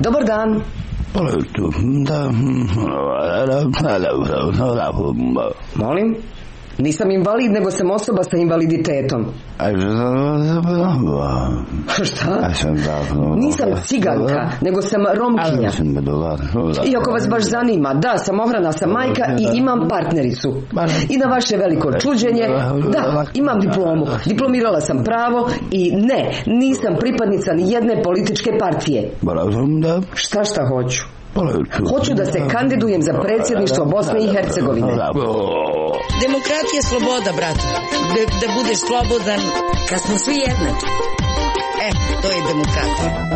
Dobar dan. Molim? Nisam invalid, nego sam osoba sa invaliditetom. Šta? Nisam ciganka, nego sam Romkinja. Iako vas baš zanima, da, samohrana sam majka i imam partnericu. I na vaše veliko čuđenje, da, imam diplomu. Diplomirala sam pravo i ne, nisam pripadnica ni jedne političke partije. Šta hoću? Hoću da se kandidujem za predsjedništvo Bosne i Hercegovine. Demokratija je sloboda, brate. Da budeš slobodan kad smo svi jednaki. To je demokratija.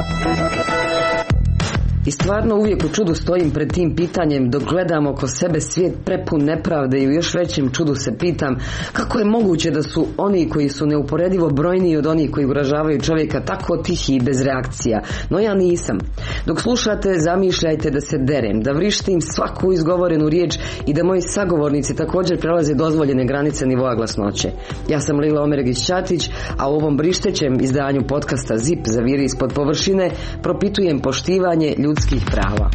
I stvarno uvijek u čudu stojim pred tim pitanjem dok gledam oko sebe svijet prepun nepravde i u još većem čudu se pitam kako je moguće da su oni koji su neuporedivo brojniji od onih koji ugrožavaju čovjeka tako tihi i bez reakcija. No ja nisam. Dok slušate, zamišljajte da se derem, da vrištim svaku izgovorenu riječ i da moji sagovornici također prelaze dozvoljene granice nivoa glasnoće. Ja sam Lila Omeregić-Ćatić, a u ovom brištećem izdanju podcasta ZIP Zaviri ispod površine propitujem poštivanje ljudskih prava.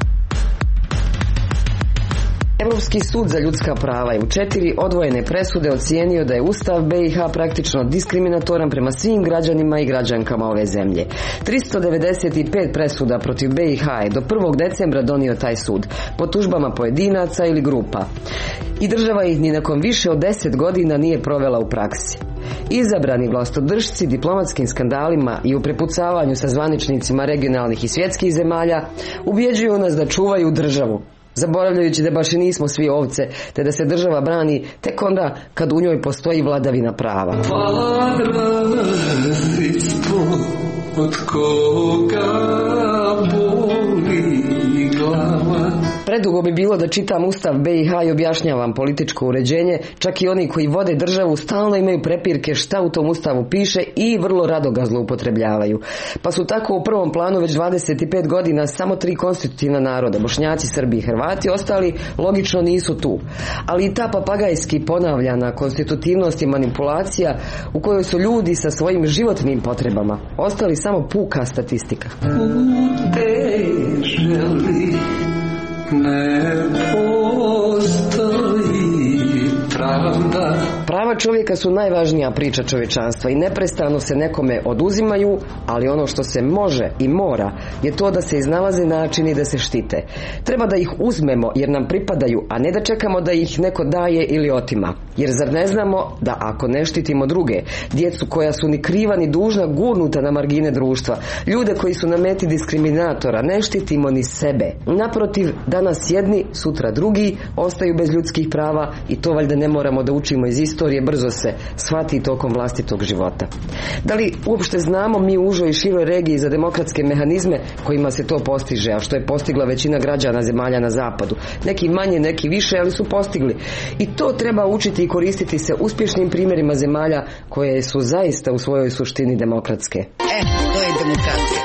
Europski sud za ljudska prava je u 4 odvojene presude ocijenio da je Ustav BiH praktično diskriminatoran prema svim građanima i građankama ove zemlje. 395 presuda protiv BiH je do 1. decembra donio taj sud, po tužbama pojedinaca ili grupa. I država ih ni nakon više od 10 godina nije provela u praksi. Izabrani vlastodržci diplomatskim skandalima i u prepucavanju sa zvaničnicima regionalnih i svjetskih zemalja ubjeđuju nas da čuvaju državu, zaboravljajući da baš i nismo svi ovce, te da se država brani tek onda kad u njoj postoji vladavina prava. Od koga boli glava. Predugo bi bilo da čitam Ustav BiH i objašnjavam političko uređenje, čak i oni koji vode državu stalno imaju prepirke šta u tom Ustavu piše i vrlo rado ga zloupotrebljavaju. Pa su tako u prvom planu već 25 godina samo 3 konstitutivna naroda, Bošnjaci, Srbi i Hrvati, ostali logično nisu tu. Ali i ta papagajski ponavljana konstitutivnost i manipulacija u kojoj su ljudi sa svojim životnim potrebama ostali samo puka statistika. Ne postoji pravda. Prava čovjeka su najvažnija priča čovječanstva i neprestano se nekome oduzimaju, ali ono što se može i mora je to da se iznalaze načini da se štite. Treba da ih uzmemo jer nam pripadaju, a ne da čekamo da ih neko daje ili otima. Jer zar ne znamo da ako ne štitimo druge, djecu koja su ni kriva ni dužna gurnuta na margine društva, ljude koji su na meti diskriminatora, ne štitimo ni sebe. Naprotiv, danas jedni, sutra drugi ostaju bez ljudskih prava i to valjda ne moramo da učimo iz istorije, brzo se shvati tokom vlastitog života. Da li uopšte znamo mi u užoj i široj regiji za demokratske mehanizme kojima se to postiže, a što je postigla većina građana zemalja na zapadu? Neki manje, neki više, ali su postigli. I to treba učiti i koristiti se uspješnim primjerima zemalja koje su zaista u svojoj suštini demokratske. To je demokratija.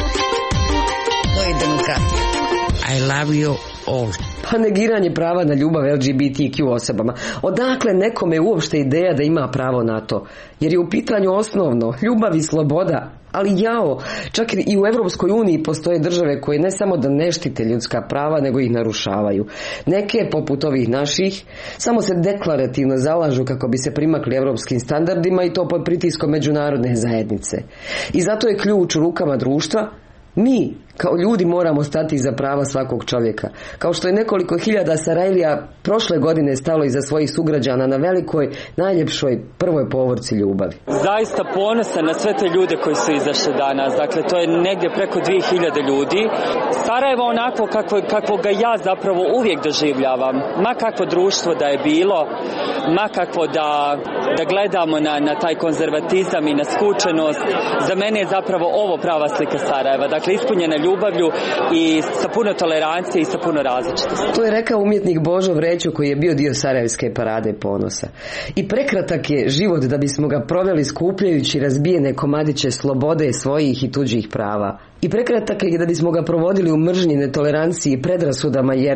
To je demokratija. I love you all. Pa negiranje prava na ljubav LGBTQ osobama. Odakle nekome uopšte ideja da ima pravo na to? Jer je u pitanju osnovno ljubav i sloboda. Ali čak i u Europskoj uniji postoje države koje ne samo da ne štite ljudska prava, nego ih narušavaju. Neke, poput ovih naših, samo se deklarativno zalažu kako bi se primakli europskim standardima i to pod pritiskom međunarodne zajednice. I zato je ključ u rukama društva. Mi, kao ljudi, moramo stati iza prava svakog čovjeka. Kao što je nekoliko hiljada Sarajlija prošle godine stalo iza svojih sugrađana na velikoj, najljepšoj prvoj povorci ljubavi. Zaista ponosan na sve te ljude koji su izašli danas. Dakle, to je negdje preko 2000 ljudi. Sarajevo onako kako ga ja zapravo uvijek doživljavam. Ma kakvo društvo da je bilo, ma kakvo da gledamo na taj konzervatizam i na skučenost. Za mene je zapravo ovo prava slika Sarajeva. Dakle, ispunjena ljubavlju i sa puno tolerancije i sa puno različitosti. To je rekao umjetnik Božo Vrećo koji je bio dio Sarajevske parade ponosa. I prekratak je život da bismo ga proveli skupljajući razbijene komadiće slobode svojih i tuđih prava. I prekratak je da bismo ga provodili u mržnji, netoleranciji i predrasudama jer...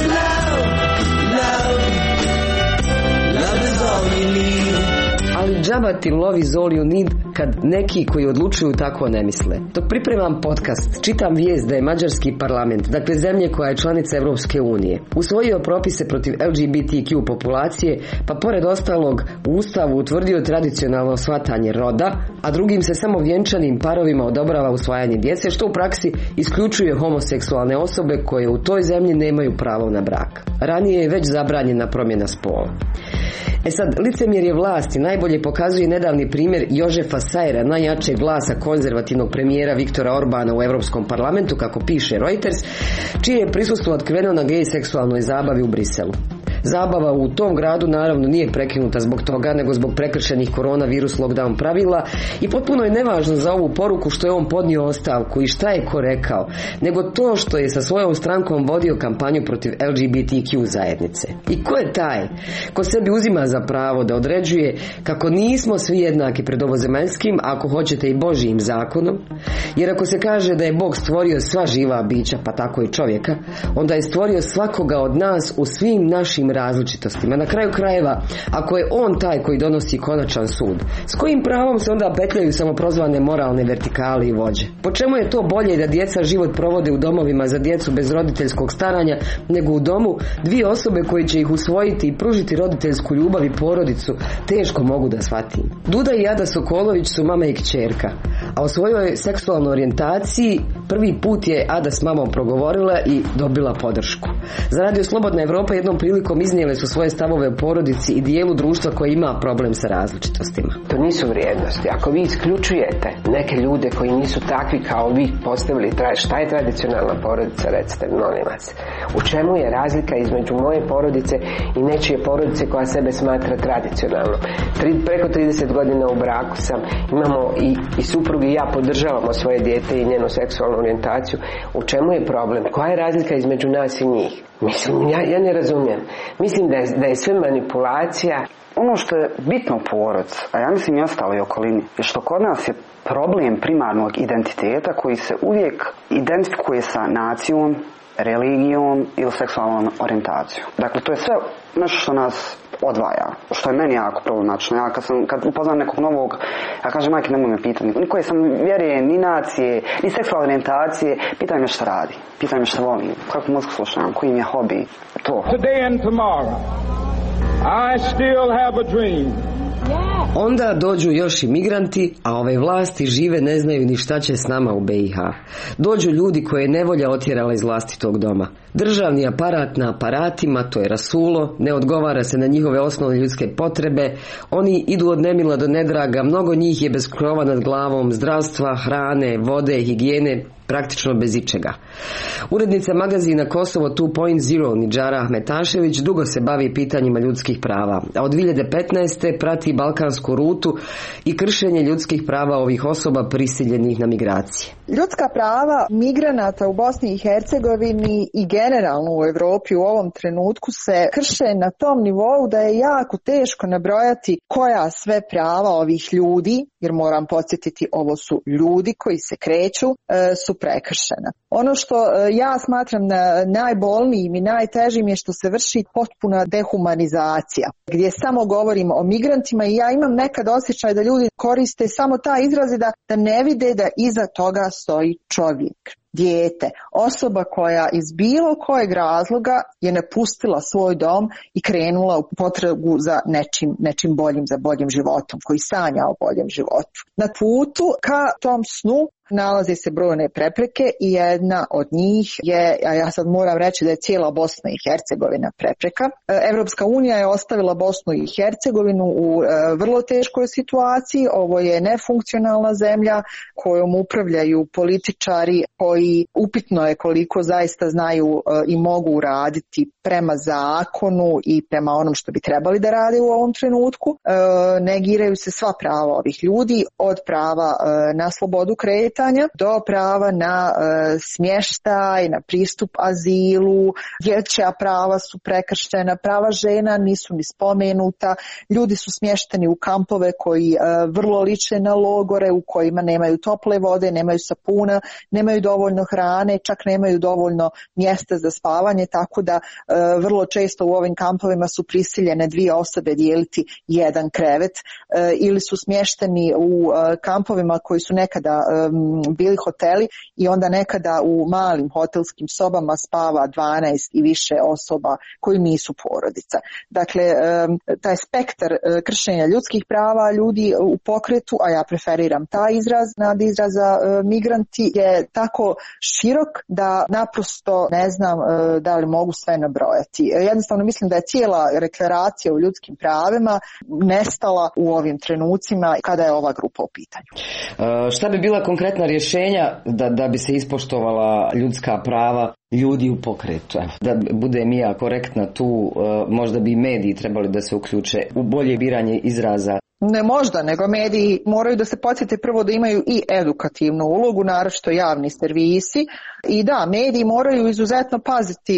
Ali Zabati lovi zoliju nid kad neki koji odlučuju tako ne misle. Dok pripremam podcast, čitam vijest da je mađarski parlament, dakle zemlje koja je članica Europske unije, usvojio propise protiv LGBTQ populacije, pa pored ostalog u Ustavu utvrdio tradicionalno shvatanje roda, a drugim se samo vjenčanim parovima odobrava usvajanje djece, što u praksi isključuje homoseksualne osobe koje u toj zemlji nemaju pravo na brak. Ranije je već zabranjena promjena spola. Sad, licemjerje vlasti najbolje pokazuje nedavni primjer Jožefa Sajera, najjačeg glasa konzervativnog premijera Viktora Orbana u Europskom parlamentu, kako piše Reuters, čije je prisustvo otkriveno na gej seksualnoj zabavi u Briselu. Zabava u tom gradu naravno nije prekinuta zbog toga, nego zbog prekršenih koronavirus lockdown pravila i potpuno je nevažno za ovu poruku što je on podnio ostavku i šta je ko rekao, nego to što je sa svojom strankom vodio kampanju protiv LGBTQ zajednice. I ko je taj ko sebi uzima za pravo da određuje kako nismo svi jednaki pred ovozemaljskim, ako hoćete i Božijim zakonom, jer ako se kaže da je Bog stvorio sva živa bića, pa tako i čovjeka, onda je stvorio svakoga od nas u svim našim različitostima. Na kraju krajeva, ako je on taj koji donosi konačan sud, s kojim pravom se onda petljaju samoprozvane moralne vertikale i vođe? Po čemu je to bolje da djeca život provode u domovima za djecu bez roditeljskog staranja, nego u domu dvije osobe koje će ih usvojiti i pružiti roditeljsku ljubav i porodicu? Teško mogu da shvatim. Duda i Ada Sokolović su mama i kćerka, a o svojoj seksualnoj orijentaciji prvi put je Ada s mamom progovorila i dobila podršku. Za Radio Slobodna Evropa jednom prilikom iznijele su svoje stavove o porodici i dijelu društva koje ima problem sa različitostima. To nisu vrijednosti. Ako vi isključujete neke ljude koji nisu takvi kao vi postavili, šta je tradicionalna porodica, recite, molim vas. U čemu je razlika između moje porodice i nečije porodice koja sebe smatra tradicionalnom? Preko 30 godina u braku sam, imamo i suprug i ja podržavamo svoje dijete i njenu seksualnu orijentaciju. U čemu je problem? Koja je razlika između nas i njih? Mislim, ja ne razumijem. Mislim da je sve manipulacija. Ono što je bitno u porodcu, a ja mislim i ostaloj okolini, je što kod nas je problem primarnog identiteta koji se uvijek identifikuje sa nacijom, religijom ili seksualnom orijentacijom. Dakle, to je sve nešto što nas odvaja, što je meni jako problematično. Ja kad upoznam nekog novog, ja kažem, majke, nemoj me pitati, ni koje sam vjeruje, ni nacije, ni seksualne orijentacije, pitaj me šta radi, pitaj me šta volim, kakvu muziku slušam, koji im je hobi, to. Today and tomorrow, I still have a dream. Onda dođu još i migranti, a ove vlasti žive ne znaju ni šta će s nama u BiH. Dođu ljudi koje je nevolja otjerala iz vlastitog doma. Državni aparat na aparatima, to je rasulo, ne odgovara se na njihove osnovne ljudske potrebe, oni idu od nemila do nedraga, mnogo njih je bez krova nad glavom, zdravstva, hrane, vode, higijene, praktično bez ičega. Urednica magazina Kosovo 2.0 Nidžara Ahmetašević dugo se bavi pitanjima ljudskih prava, a od 2015. prati balkansku rutu i kršenje ljudskih prava ovih osoba prisiljenih na migracije. Ljudska prava migranata u Bosni i Hercegovini i generalno u Europi u ovom trenutku se krše na tom nivou da je jako teško nabrojati koja sve prava ovih ljudi, jer moram podsjetiti, ovo su ljudi koji se kreću, su prekršena. Ono što ja smatram najbolnijim i najtežim je što se vrši potpuna dehumanizacija, gdje samo govorimo o migrantima i ja imam nekad osjećaj da ljudi koriste samo taj izraz da ne vide da iza toga stoji čovjek, dijete, osoba koja iz bilo kojeg razloga je napustila svoj dom i krenula u potragu za nečim boljim, za boljim životom, koji sanja o boljem životu. Na putu ka tom snu nalaze se brojne prepreke i jedna od njih je, a ja sad moram reći da je cijela Bosna i Hercegovina prepreka. Europska unija je ostavila Bosnu i Hercegovinu u vrlo teškoj situaciji. Ovo je nefunkcionalna zemlja kojom upravljaju političari koji upitno je koliko zaista znaju i mogu raditi prema zakonu i prema onom što bi trebali da rade u ovom trenutku. Negiraju se sva prava ovih ljudi, od prava na slobodu kretanja kretanja do prava na smještaj, na pristup azilu, dječja prava su prekršena, prava žena nisu ni spomenuta, ljudi su smješteni u kampove koji vrlo liče na logore, u kojima nemaju tople vode, nemaju sapuna, nemaju dovoljno hrane, čak nemaju dovoljno mjesta za spavanje, tako da vrlo često u ovim kampovima su prisiljene 2 osobe dijeliti jedan krevet, ili su smješteni u kampovima koji su nekada bili hoteli i onda nekada u malim hotelskim sobama spava 12 i više osoba koji nisu porodica. Dakle, taj spektar kršenja ljudskih prava ljudi u pokretu, a ja preferiram taj izraz nad izraza migranti, je tako širok da naprosto ne znam da li mogu sve nabrojati. Jednostavno mislim da je cijela deklaracija o ljudskim pravima nestala u ovim trenucima kada je ova grupa u pitanju. Šta bi bila konkretna rješenja da bi se ispoštovala ljudska prava ljudi u pokretu? Da budem ja korektna tu, možda bi i mediji trebali da se uključe u bolje biranje izraza. Ne možda, nego mediji moraju da se podsjete prvo da imaju i edukativnu ulogu, naročito javni servisi. I da, mediji moraju izuzetno paziti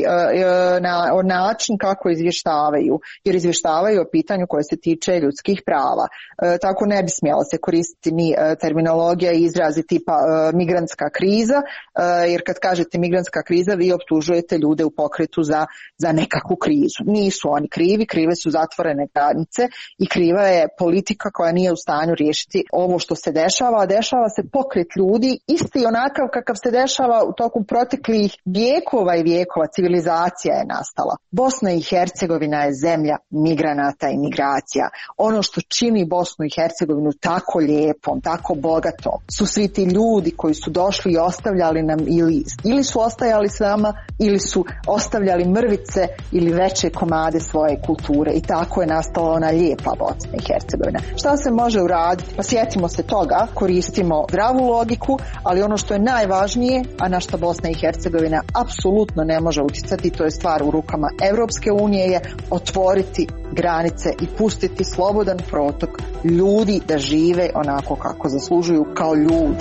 na način kako izvještavaju, jer izvještavaju o pitanju koje se tiče ljudskih prava. Tako ne bi smjela se koristiti ni terminologija i izrazi tipa migrantska kriza, jer kad kažete migrantska kriza vi optužujete ljude u pokretu za nekakvu krizu. Nisu oni krivi, krive su zatvorene granice i kriva je politika koja nije u stanju riješiti ovo što se dešava, a dešava se pokret ljudi isti onakav kakav se dešava u toku proteklih vijekova i vijekova. Civilizacija je nastala. Bosna i Hercegovina je zemlja migranata i migracija. Ono što čini Bosnu i Hercegovinu tako lijepom, tako bogatom, su svi ti ljudi koji su došli i ostavljali nam ili su ostajali s nama ili su ostavljali mrvice ili veće komade svoje kulture, i tako je nastala ona lijepa Bosna i Hercegovina. Šta se može uraditi? Pa sjetimo se toga, koristimo zdravu logiku, ali ono što je najvažnije, a na što Bosna i Hercegovina apsolutno ne može utjecati, to je stvar u rukama Europske unije, je otvoriti granice i pustiti slobodan protok ljudi da žive onako kako zaslužuju, kao ljudi.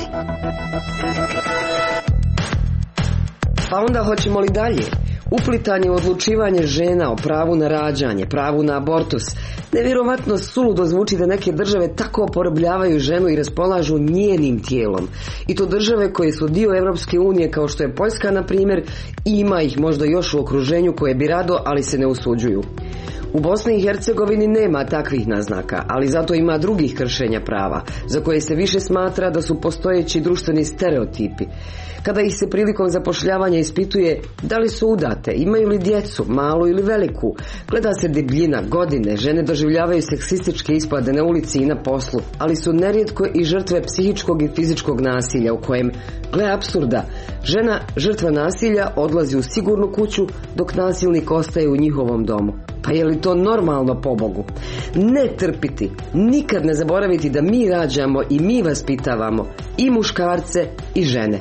Pa onda hoćemo li dalje? Uplitanje u odlučivanje žena o pravu na rađanje, pravu na abortus. Nevjerovatno suludo zvuči da neke države tako porobljavaju ženu i raspolažu njenim tijelom. I to države koje su dio Europske unije, kao što je Poljska na primjer, i ima ih možda još u okruženju koje bi rado, ali se ne usuđuju. U Bosni i Hercegovini nema takvih naznaka, ali zato ima drugih kršenja prava, za koje se više smatra da su postojeći društveni stereotipi. Kada ih se prilikom zapošljavanja ispituje da li su udate, imaju li djecu, malu ili veliku, gleda se debljina, godine, žene doživljavaju seksističke ispade na ulici i na poslu, ali su nerijetko i žrtve psihičkog i fizičkog nasilja u kojem, gle apsurda, žena žrtva nasilja odlazi u sigurnu kuću dok nasilnik ostaje u njihovom domu. Pa je li to normalno, pobogu? Ne trpiti, nikad ne zaboraviti da mi rađamo i mi vaspitavamo i muškarce i žene.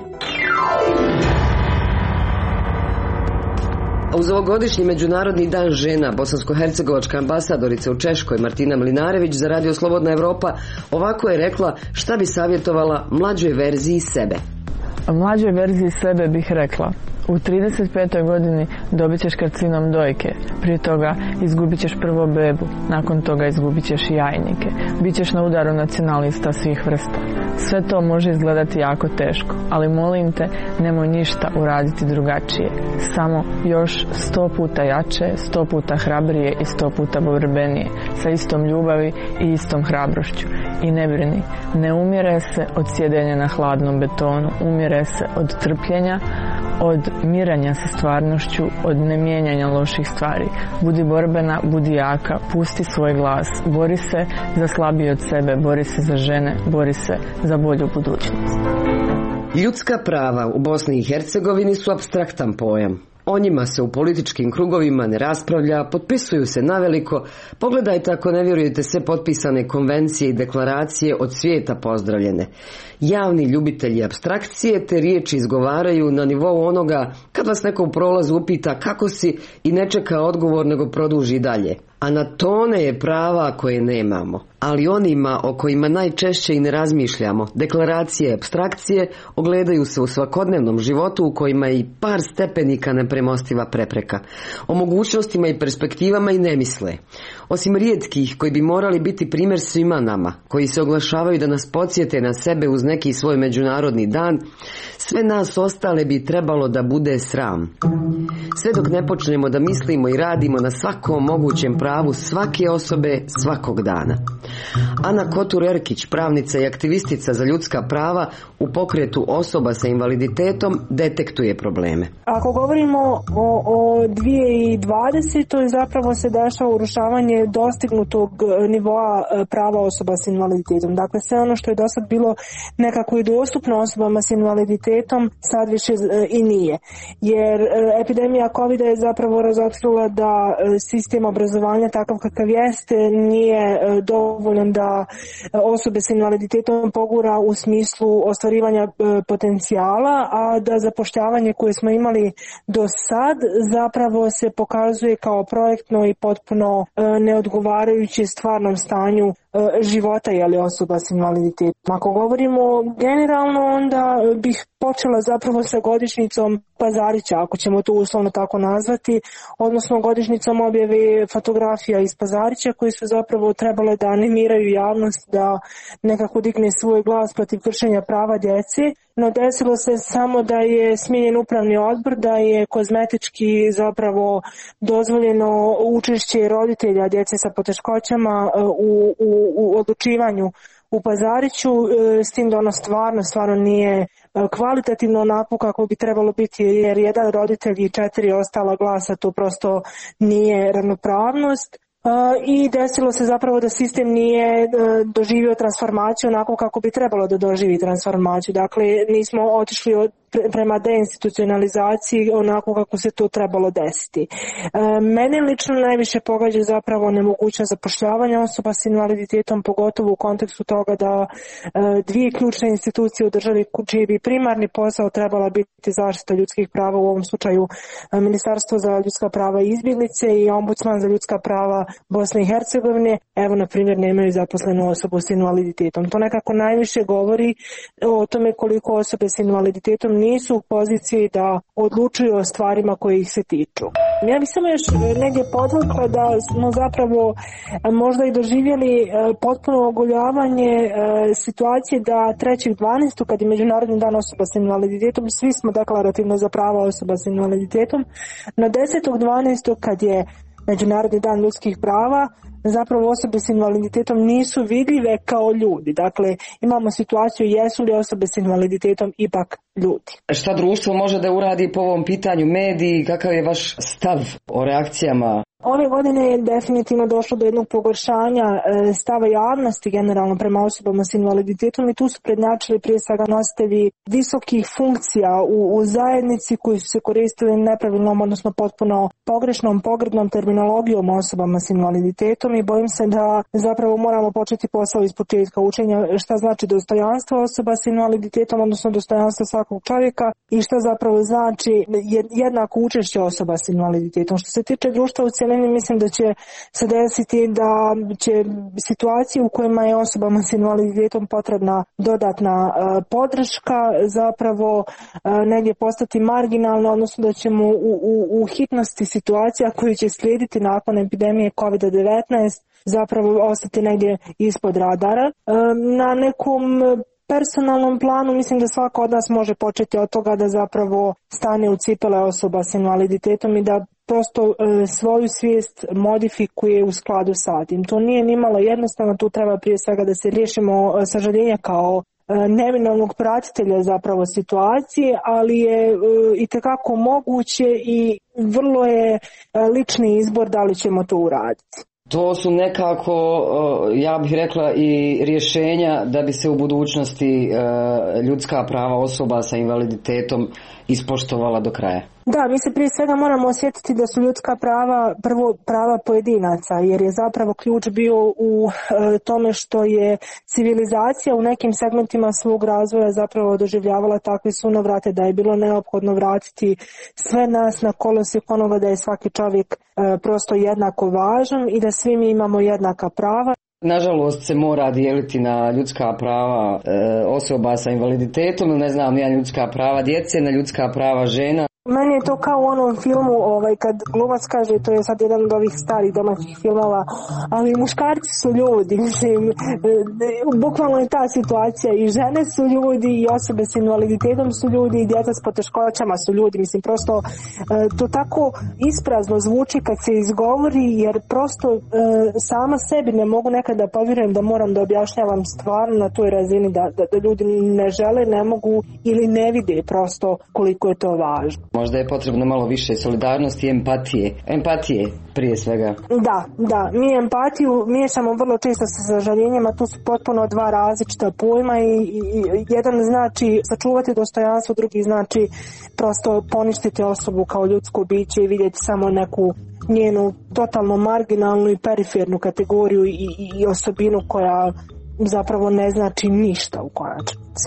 Uz ovogodišnji Međunarodni dan žena, bosansko-hercegovačka ambasadorica u Češkoj Martina Mlinarević za Radio Slobodna Evropa ovako je rekla šta bi savjetovala mlađoj verziji sebe. Mlađoj verziji sebe bih rekla: u 35. godini dobit ćeš karcinom dojke, prije toga izgubit ćeš prvo bebu, nakon toga izgubit ćeš i jajnike, bit ćeš na udaru nacionalista svih vrsta. Sve to može izgledati jako teško, ali molim te, nemoj ništa uraditi drugačije. Samo još 100 puta jače, 100 puta hrabrije i 100 puta borbenije, sa istom ljubavi i istom hrabrošću. I ne brini, ne umire se od sjedenja na hladnom betonu, umire se od trpljenja, od miranja sa stvarnošću, od nemijenjanja loših stvari. Budi borbena, budi jaka, pusti svoj glas, bori se za slabije od sebe, bori se za žene, bori se za bolju budućnost. Ljudska prava u Bosni i Hercegovini su apstraktan pojam. O njima se u političkim krugovima ne raspravlja, potpisuju se naveliko. Pogledajte ako ne vjerujete sve potpisane konvencije i deklaracije od svijeta pozdravljene. Javni ljubitelji apstrakcije te riječi izgovaraju na nivou onoga kad vas neko u prolazu upita kako si i ne čeka odgovor nego produži dalje. a na tone je prava koje nemamo. Ali onima o kojima najčešće i ne razmišljamo, deklaracije i apstrakcije ogledaju se u svakodnevnom životu u kojima je i par stepenika nepremostiva prepreka. O mogućnostima i perspektivama i ne misle. Osim rijetkih koji bi morali biti primjer svima nama, koji se oglašavaju da nas podsjete na sebe uz neki svoj međunarodni dan, sve nas ostale bi trebalo da bude sram. Sve dok ne počnemo da mislimo i radimo na svakom mogućem pravu svake osobe svakog dana. Ana Kotur-Erkić, pravnica i aktivistica za ljudska prava u pokretu osoba sa invaliditetom, detektuje probleme. Ako govorimo o 2020. zapravo se dešava urušavanje dostignutog nivoa prava osoba s invaliditetom. Dakle, sve ono što je do sad bilo nekako i dostupno osobama s invaliditetom, sad više i nije. Jer epidemija COVID-a je zapravo razotkrila da sistem obrazovanja takav kakav jeste nije dovoljan da osobe s invaliditetom pogura u smislu ostvarivanja potencijala, a da zapošljavanje koje smo imali do sad zapravo se pokazuje kao projektno i potpuno neodgovarajuće stvarnom stanju života osoba s invaliditetom. Ako govorimo generalno, onda bih počela zapravo sa godišnjicom Pazarića, ako ćemo to uslovno tako nazvati, odnosno godišnjicom objave fotografija iz Pazarića koji su zapravo trebale da animiraju javnost da nekako digne svoj glas protiv kršenja prava djece. No desilo se samo da je smijenjen upravni odbor, da je kozmetički zapravo dozvoljeno učešće roditelja djece sa poteškoćama u odlučivanju u Pazariću, s tim da ono stvarno nije kvalitativno onako kako bi trebalo biti, jer jedan roditelj i 4 ostala glasa, to prosto nije ravnopravnost. I desilo se zapravo da sistem nije doživio transformaciju onako kako bi trebalo da doživi transformaciju. Dakle, nismo otišli prema deinstitucionalizaciji onako kako se to trebalo desiti. Mene lično najviše pogađa zapravo nemogućnost zapošljavanja osoba s invaliditetom, pogotovo u kontekstu toga da dvije ključne institucije u državi čiji bi primarni posao trebala biti zaštita ljudskih prava, u ovom slučaju Ministarstvo za ljudska prava i izbjeglice i Ombudsman za ljudska prava Bosne i Hercegovine, evo na primjer nemaju zaposlenu osobu s invaliditetom. To nekako najviše govori o tome koliko osobe s invaliditetom nisu u poziciji da odlučuju o stvarima koje ih se tiču. Ja bih samo još negdje podvukla da smo zapravo možda i doživjeli potpuno ogoljavanje situacije da 3.12. kad je Međunarodni dan osoba s invaliditetom, svi smo deklarativno za prava osoba s invaliditetom, na 10.12. kad je Međunarodni dan ljudskih prava, zapravo osobe s invaliditetom nisu vidljive kao ljudi. Dakle, imamo situaciju jesu li osobe s invaliditetom ipak ljudi. Šta društvo može da uradi po ovom pitanju, mediji, kakav je vaš stav o reakcijama? Ove godine je definitivno došlo do jednog pogoršanja stava javnosti generalno prema osobama s invaliditetom i tu su prednjačili prije svega nositelji visokih funkcija u zajednici koji su se koristili nepravilnom, odnosno potpuno pogrešnom, pogrdnom terminologijom osobama s invaliditetom i bojim se da zapravo moramo početi posao iz početka učenja šta znači dostojanstvo osoba s invaliditetom, odnosno dostojanstvo svakog čovjeka i šta zapravo znači jednako učešće osoba s invaliditetom. Što se tiče društva u cijelini, mislim da će se desiti da će situacije u kojima je osobama s invaliditetom potrebna dodatna podrška zapravo negdje postati marginalna, odnosno da ćemo u hitnosti situacija koji će slijediti nakon epidemije COVID-19 zapravo ostati negdje ispod radara. Na nekom personalnom planu mislim da svako od nas može početi od toga da zapravo stane u cipele osoba s invaliditetom i da prosto svoju svijest modifikuje u skladu sa tim. To nije nimalo jednostavno, tu treba prije svega da se riješimo sažaljenja kao neminovnog pratitelja zapravo situacije, ali je itekako moguće i vrlo je lični izbor da li ćemo to uraditi. To su nekako, ja bih rekla, i rješenja da bi se u budućnosti ljudska prava osoba sa invaliditetom ispoštovala do kraja. Da, mi se prije svega moramo osjetiti da su ljudska prava prvo prava pojedinaca, jer je zapravo ključ bio u tome što je civilizacija u nekim segmentima svog razvoja zapravo doživljavala takve sunovrate da je bilo neophodno vratiti sve nas na kolosijek onoga da je svaki čovjek prosto jednako važan i da svi mi imamo jednaka prava. Nažalost se mora dijeliti na ljudska prava osoba sa invaliditetom, ne znam, na ljudska prava djece, na ljudska prava žena. Meni je to kao u onom filmu kad glumac kaže, to je sad jedan od ovih starih domaćih filmova, ali muškarci su ljudi, mislim, bukvalno je ta situacija, i žene su ljudi, i osobe s invaliditetom su ljudi, i djeca s poteškoćama su ljudi, mislim, prosto to tako isprazno zvuči kad se izgovori, jer prosto sama sebi ne mogu nekada da povjerujem da moram da objašnjavam stvarno na toj razini da ljudi ne žele, ne mogu ili ne vide prosto koliko je to važno. Možda je potrebno malo više solidarnosti i empatije. Empatije prije svega. Da. Mi empatiju miješamo vrlo često sa sažaljenjem, a tu su potpuno dva različita pojma i jedan znači sačuvati dostojanstvo, drugi znači prosto poništiti osobu kao ljudsko biće i vidjeti samo neku njenu totalno marginalnu i perifernu kategoriju i osobinu koja zapravo ne znači ništa u konačnici.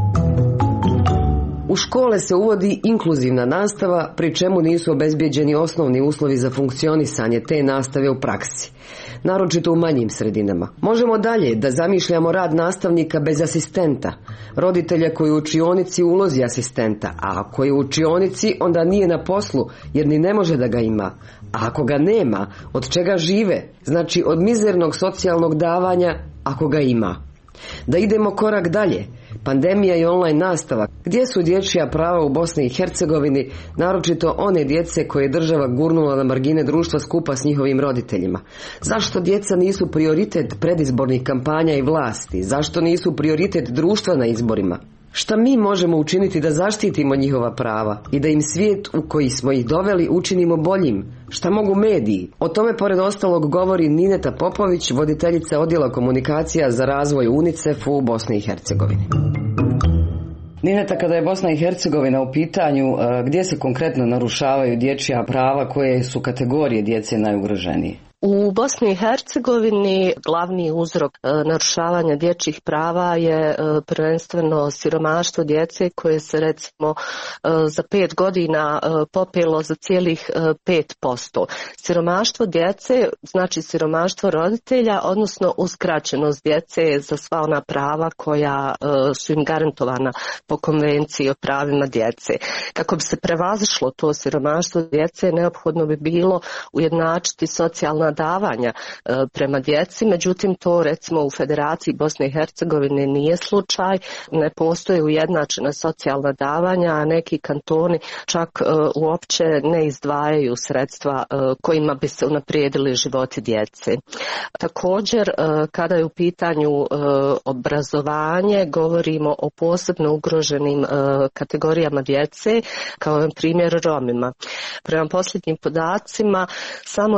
U škole se uvodi inkluzivna nastava, pri čemu nisu obezbijeđeni osnovni uslovi za funkcionisanje te nastave u praksi, naročito u manjim sredinama. Možemo dalje da zamišljamo rad nastavnika bez asistenta, roditelja koji u učionici ulozi asistenta, a ako je u učionici onda nije na poslu jer ni ne može da ga ima. A ako ga nema, od čega žive? Znači od mizernog socijalnog davanja ako ga ima. Da idemo korak dalje. Pandemija i online nastava. Gdje su dječja prava u Bosni i Hercegovini, naročito one djece koje je država gurnula na margine društva skupa s njihovim roditeljima? Zašto djeca nisu prioritet predizbornih kampanja i vlasti? Zašto nisu prioritet društva na izborima? Šta mi možemo učiniti da zaštitimo njihova prava i da im svijet u koji smo ih doveli učinimo boljim? Šta mogu mediji? O tome pored ostalog govori Nineta Popović, voditeljica odjela komunikacija za razvoj UNICEF u Bosni i Hercegovini. Nineta, kada je Bosna i Hercegovina u pitanju, gdje se konkretno narušavaju dječja prava, koje su kategorije djece najugroženije? U Bosni i Hercegovini glavni uzrok narušavanja dječjih prava je prvenstveno siromaštvo djece koje se recimo za 5 godina popelo za cijelih 5%. Siromaštvo djece znači siromaštvo roditelja, odnosno uskraćenost djece za sva ona prava koja su im garantovana po Konvenciji o pravima djece. Kako bi se prevazišlo to siromaštvo djece, neophodno bi bilo ujednačiti socijalna davanja prema djeci, međutim to recimo u Federaciji Bosne i Hercegovine nije slučaj, ne postoje ujednačena socijalna davanja, a neki kantoni čak uopće ne izdvajaju sredstva kojima bi se unaprijedili životi djece. Također, kada je u pitanju obrazovanje, govorimo o posebno ugroženim kategorijama djece, kao je primjer Romima. Prema posljednjim podacima, samo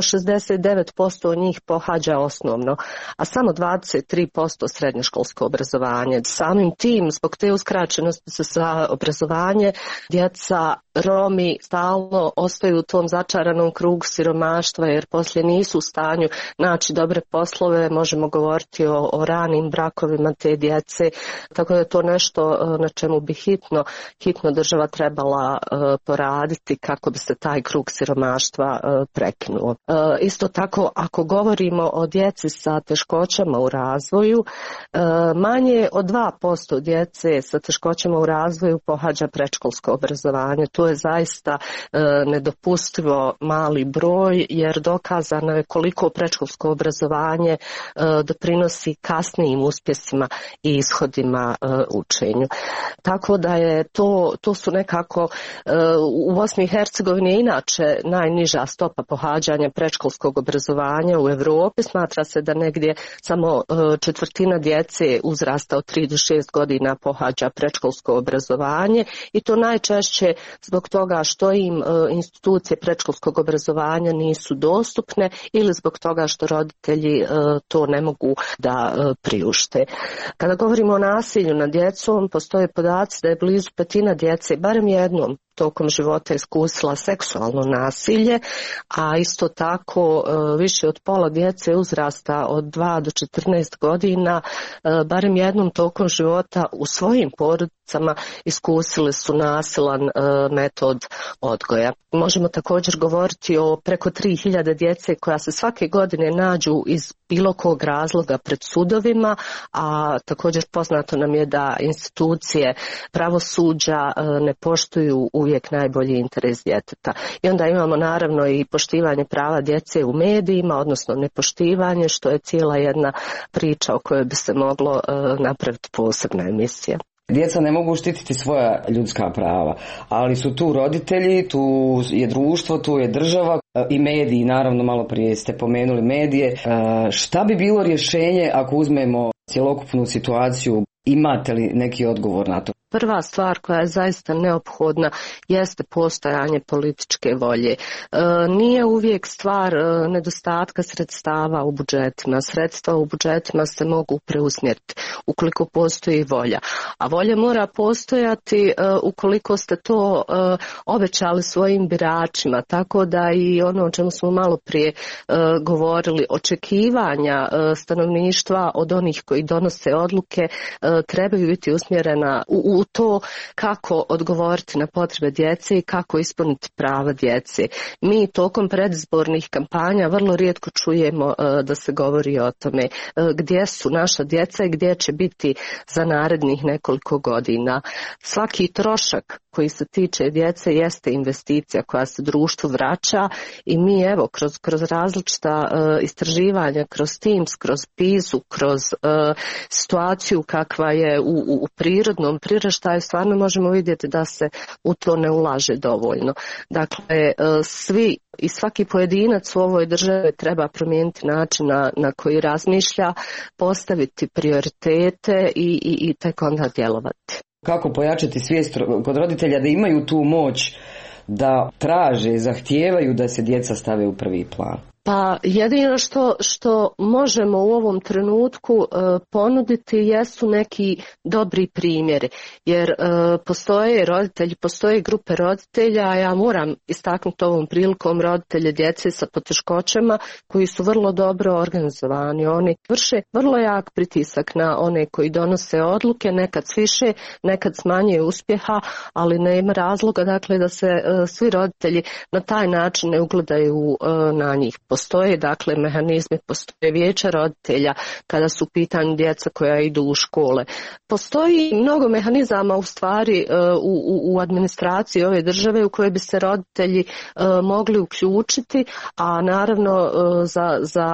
69% njih pohađa osnovno, a samo 23% srednjoškolsko obrazovanje. Samim tim, zbog te uskraćenosti za obrazovanje, djeca Romi stalno ostaju u tom začaranom krugu siromaštva, jer poslije nisu u stanju naći dobre poslove, možemo govoriti o ranim brakovima te djece, tako da je to nešto na čemu bi hitno država trebala poraditi kako bi se taj krug siromaštva prekinuo. Isto tako, ako govorimo o djeci sa teškoćama u razvoju, manje od 2% djece sa teškoćama u razvoju pohađa predškolsko obrazovanje. To je zaista nedopustivo mali broj, jer dokazano je koliko predškolsko obrazovanje doprinosi kasnijim uspjesima i ishodima učenju. Tako da je to su nekako u Bosni i Hercegovini inače najniža stopa pohađanja predškolskog obrazovanja u Europi. Smatra se da negdje samo četvrtina djece uzrasta od 3 do 6 godina pohađa predškolsko obrazovanje, i to najčešće zbog toga što im institucije predškolskog obrazovanja nisu dostupne ili zbog toga što roditelji to ne mogu da priušte. Kada govorimo o nasilju nad djecom, postoje podaci da je blizu 1/5 djece barem jednom tokom života iskusila seksualno nasilje, a isto tako više od pola djece uzrasta od 2 do 14 godina barem jednom tokom života u svojim porodicama iskusili su nasilan metod odgoja. Možemo također govoriti o preko 3000 djece koja se svake godine nađu iz bilo kog razloga pred sudovima, a također poznato nam je da institucije pravosuđa ne poštuju uvijek najbolji interes djeteta. I onda imamo naravno i poštivanje prava djece u medijima, odnosno nepoštivanje, što je cijela jedna priča o kojoj bi se moglo napraviti posebna emisija. Djeca ne mogu štititi svoja ljudska prava, ali su tu roditelji, tu je društvo, tu je država i mediji, naravno malo prije ste pomenuli medije. Šta bi bilo rješenje ako uzmemo cjelokupnu situaciju? Imate li neki odgovor na to? Prva stvar koja je zaista neophodna jeste postojanje političke volje. Nije uvijek stvar nedostatka sredstava u budžetima. Sredstva u budžetima se mogu preusmjeriti ukoliko postoji volja. A volja mora postojati ukoliko ste to obećali svojim biračima. Tako da i ono o čemu smo malo prije govorili, očekivanja stanovništva od onih koji donose odluke trebaju biti usmjerena u to kako odgovoriti na potrebe djece i kako ispuniti prava djece. Mi tokom predizbornih kampanja vrlo rijetko čujemo da se govori o tome gdje su naša djeca i gdje će biti za narednih nekoliko godina. Svaki trošak koji se tiče djece jeste investicija koja se društvu vraća i mi evo kroz različita istraživanja, kroz Teams, kroz PISA, kroz situaciju kakva je u prirodnom priraštaju, stvarno možemo vidjeti da se u to ne ulaže dovoljno. Dakle, svi i svaki pojedinac u ovoj državi treba promijeniti način na koji razmišlja, postaviti prioritete i tek onda djelovati. Kako pojačati svijest kod roditelja da imaju tu moć da traže, zahtijevaju da se djeca stave u prvi plan? Pa jedino što možemo u ovom trenutku ponuditi jesu neki dobri primjeri, jer postoje roditelji, postoje grupe roditelja, a ja moram istaknuti ovom prilikom roditelje djece sa poteškoćama koji su vrlo dobro organizovani. Oni vrše vrlo jak pritisak na one koji donose odluke, nekad s više, nekad s manje uspjeha, ali nema razloga dakle da se svi roditelji na taj način ne ugledaju na njih. Postoje dakle mehanizmi, postoje vijeća roditelja kada su u pitanju djeca koja idu u škole. Postoji mnogo mehanizama u stvari u administraciji ove države u koje bi se roditelji mogli uključiti, a naravno za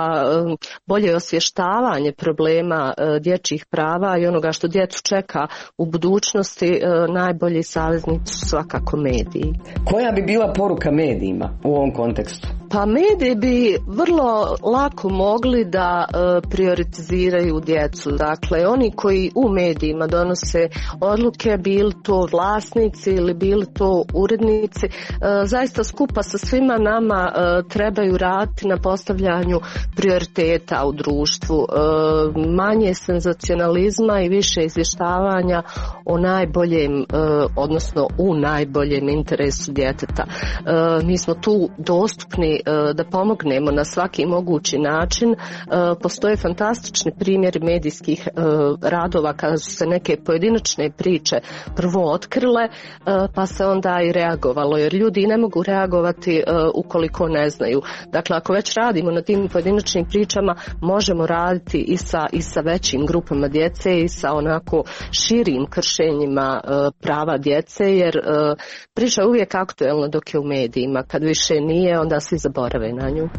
bolje osvještavanje problema dječjih prava i onoga što djecu čeka u budućnosti najbolji saveznici su svakako mediji. Koja bi bila poruka medijima u ovom kontekstu? Pa mediji bi vrlo lako mogli da prioritiziraju djecu. Dakle, oni koji u medijima donose odluke, bili to vlasnici ili bili to urednici, zaista skupa sa svima nama trebaju raditi na postavljanju prioriteta u društvu. Manje senzacionalizma i više izvještavanja o najboljem, odnosno u najboljem interesu djeteta. Mi smo tu dostupni da pomognemo na svaki mogući način. Postoje fantastični primjeri medijskih radova kada su se neke pojedinačne priče prvo otkrile, pa se onda i reagovalo, jer ljudi ne mogu reagovati ukoliko ne znaju. Dakle, ako već radimo na tim pojedinačnim pričama, možemo raditi i sa većim grupama djece i sa onako širim kršenjima prava djece, jer priča je uvijek aktuelna dok je u medijima. Kad više nije, onda svi zaborave na nju.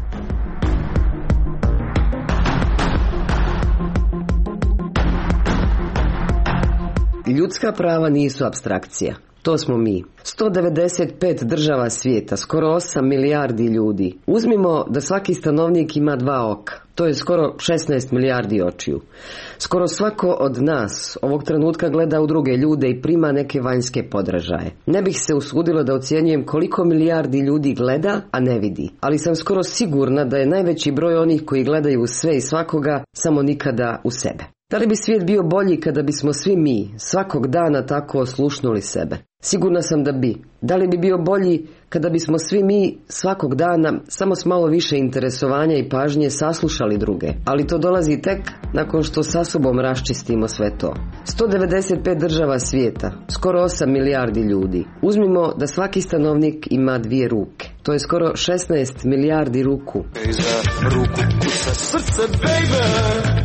Ljudska prava nisu apstrakcija. To smo mi. 195 država svijeta, skoro 8 milijardi ljudi. Uzmimo da svaki stanovnik ima 2 oka. To je skoro 16 milijardi očiju. Skoro svako od nas ovog trenutka gleda u druge ljude i prima neke vanjske podražaje. Ne bih se usudila da ocjenjujem koliko milijardi ljudi gleda, a ne vidi. Ali sam skoro sigurna da je najveći broj onih koji gledaju sve i svakoga, samo nikada u sebe. Da li bi svijet bio bolji kada bismo svi mi svakog dana tako oslušnuli sebe? Sigurna sam da bi. Da li bi bio bolji kada bismo svi mi svakog dana samo s malo više interesovanja i pažnje saslušali druge? Ali to dolazi tek nakon što sa sobom raščistimo sve to. 195 država svijeta, skoro 8 milijardi ljudi. Uzmimo da svaki stanovnik ima 2 ruke. To je skoro 16 milijardi ruku. Ruku kuca srce, baby.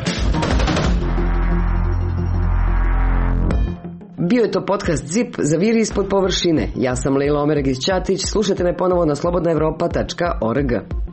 Bio je to podcast ZIP Zaviri ispod površine. Ja sam Lejla Omeregić-Ćatić. Slušajte me ponovo na slobodnaevropa.org.